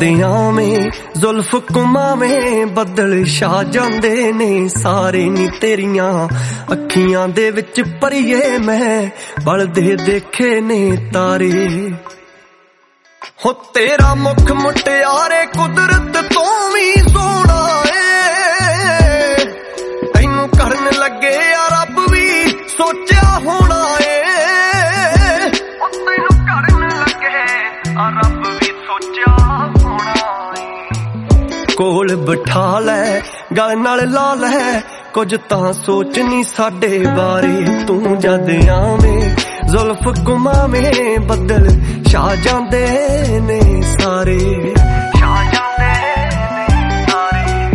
ਜਦ ਆਵੇਂ ਜ਼ੁਲਫ ਘੁਮਾਵੇਂ ਬੱਦਲ ਛਾ ਜਾਂਦੇ ਨੇ ਸਾਰੇ ਨੀ ਤੇਰੀਆਂ ਅੱਖੀਆਂ ਦੇ ਵਿੱਚ ਪਰੀਏ ਮੈਂ ਬਲਦੇ ਦੇਖੇ ਨੇ ਤਾਰੇ ਹੋ ਤੇਰਾ ਮੁਖ ਮੁਟਿਆਰੇ ਕੁਦਰਤ ਤੋਂ ਵੀ ਸੋਹਣਾ ਏ ਤੈਨੂੰ ਕਰਨ ਲੱਗੇ ਆ ਰੱਬ ਵੀ ਸੋਚਿਆ ਹੋਣਾ ਏ ਤੈਨੂੰ ਕਰਨ ਲੱਗੇ ਆ ਰੱਬ ਵੀ ਸੋਚਿਆ ਹੋਣਾ ਏ ਕੋਲ ਬਿਠਾ ਲੈ ਗਲ ਨਾਲ ਲਾ ਲੈ ਕੁਝ ਤਾਂ ਸੋਚ ਨੀ ਸਾਡੇ ਬਾਰੇ ਤੂੰ ਜਦ ਆਵੇਂ ਜ਼ੁਲਫ ਘੁਮਾਵੇਂ ਬੱਦਲ ਛਾ ਜਾਂਦੇ ਨੇ ਸਾਰੇ ਛਾ ਜਾਂਦੇ ਨੇ ਸਾਰੇ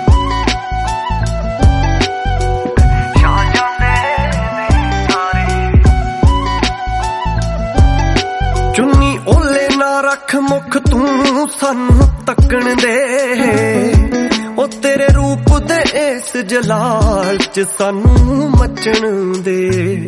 ਛਾ ਜਾਂਦੇ ਨੇ ਸਾਰੇ ਚੁੰਨੀ ਓਲੇ ਨਾ ਰੱਖ ਮੁਖ ਤੂੰ ਸਾਨੂੰ ਤੱਕਣ ਦੇ ਉਹ ਤੇਰੇ ਰੂਪ ਦੇ ਇਸ ਜਲਾਲ ਚ ਸਾਨੂੰ ਮੱਚਣ ਦੇ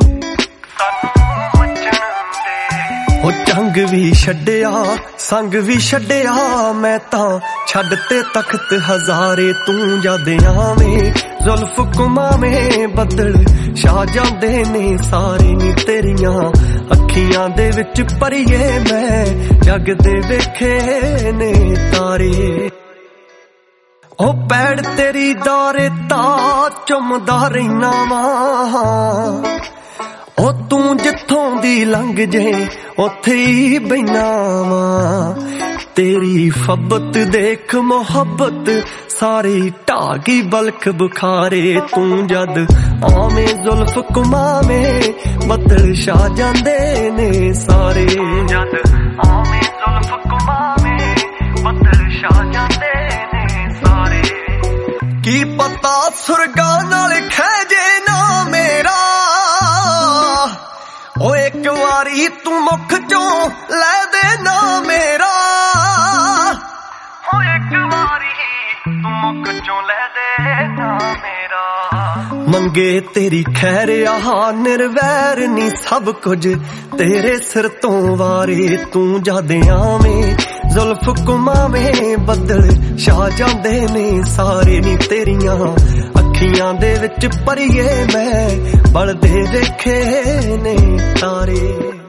ਉਹ ਜੰਗ ਵੀ ਛੱਡਿਆ ਸੰਗ ਵੀ ਛੱਡਿਆ ਮੈਂ ਤਾਂ ਛੱਡ ਤੇ ਤਖਤ ਹਜ਼ਾਰੇ ਤੂੰ ਜਦ ਆਵੇਂ ਜ਼ੁਲਫ ਘੁਮਾਵੇਂ ਬੱਦਲ ਛਾ ਜਾਂਦੇ ਨੇ ਸਾਰੇ ਨੀ ਤੇਰੀਆਂ ਅੱਖੀਆਂ ਦੇ ਵਿੱਚ ਪਰੀਏ ਮੈਂ ਜਗ ਦੇ ਵੇਖੇ ਨੇ ਤਾਰੇ ਉਹ ਪੈੜ ਤੇਰੀ ਦੌਰੇ ਤਾਂ ਚੁੰਮਦਾ ਰਹਿਣਾ ਵਾ ਉਹ ਤੂੰ ਜਿੱਥੋਂ ਦੀ ਲੰਘ ਜੇ ਉੱਥੇ ਹੀ ਬੈਠਾ ਵਾਂ ਤੇਰੀ ਫੱਬਤ ਦੇਖ ਮੁਹੱਬਤ ਸਾਰੀ ਢਾਗੀ ਬਲਖ ਬੁਖਾਰੇ ਤੂੰ ਜਦ ਆਵੇਂ ਜ਼ੁਲਫ ਘੁਮਾਵੇਂ ਬੱਦਲ ਛਾ ਜਾਂਦੇ ਨੇ ਸਾਰੇ ਜਦ ਆਵੇਂ ਜ਼ੁਲਫ ਘੁਮਾਵੇਂ ਬੱਦਲ ਛਾ ਜਾਂਦੇ ਨੇ ਸਾਰੇ ਕੀ ਪਤਾ ਸੁਰਗਾਂ ਨਾਲ ਖਹਿ ਜੇ ਨਾ ਮੇਰਾ ਓ ਇੱਕ ਵਾਰੀ ਤੂੰ ਮੁਖ ਚੋਂ ਲੈ ਦੇ ਨਾ ਮੇਰਾ ਓ ਇੱਕ ਵਾਰੀ ਤੂੰ ਮੁਖ ਚੋਂ ਲੈ ਦੇ ਨਾ ਮੇਰਾ ਮੰਗੇ ਤੇਰੀ ਖੈਰ ਆਹ ਨਿਰਵੈਰ ਨੀ ਸਭ ਕੁਝ ਤੇਰੇ ਸਿਰ ਤੋਂ ਵਾਰੇ ਤੂੰ ਜਦ ਆਵੇਂ ਜ਼ੁਲਫ ਘੁਮਾਵੇਂ ਬੱਦਲ ਛਾ ਜਾਂਦੇ ਨੇ ਸਾਰੇ ਨੀ ਤੇਰੀਆਂ ਅੱਖੀਆਂ ਦੇ ਵਿੱਚ ਪਰੀਏ ਮੈਂ ਬਲਦੇ ਦੇਖੇ ਨੇ ਤਾਰੇ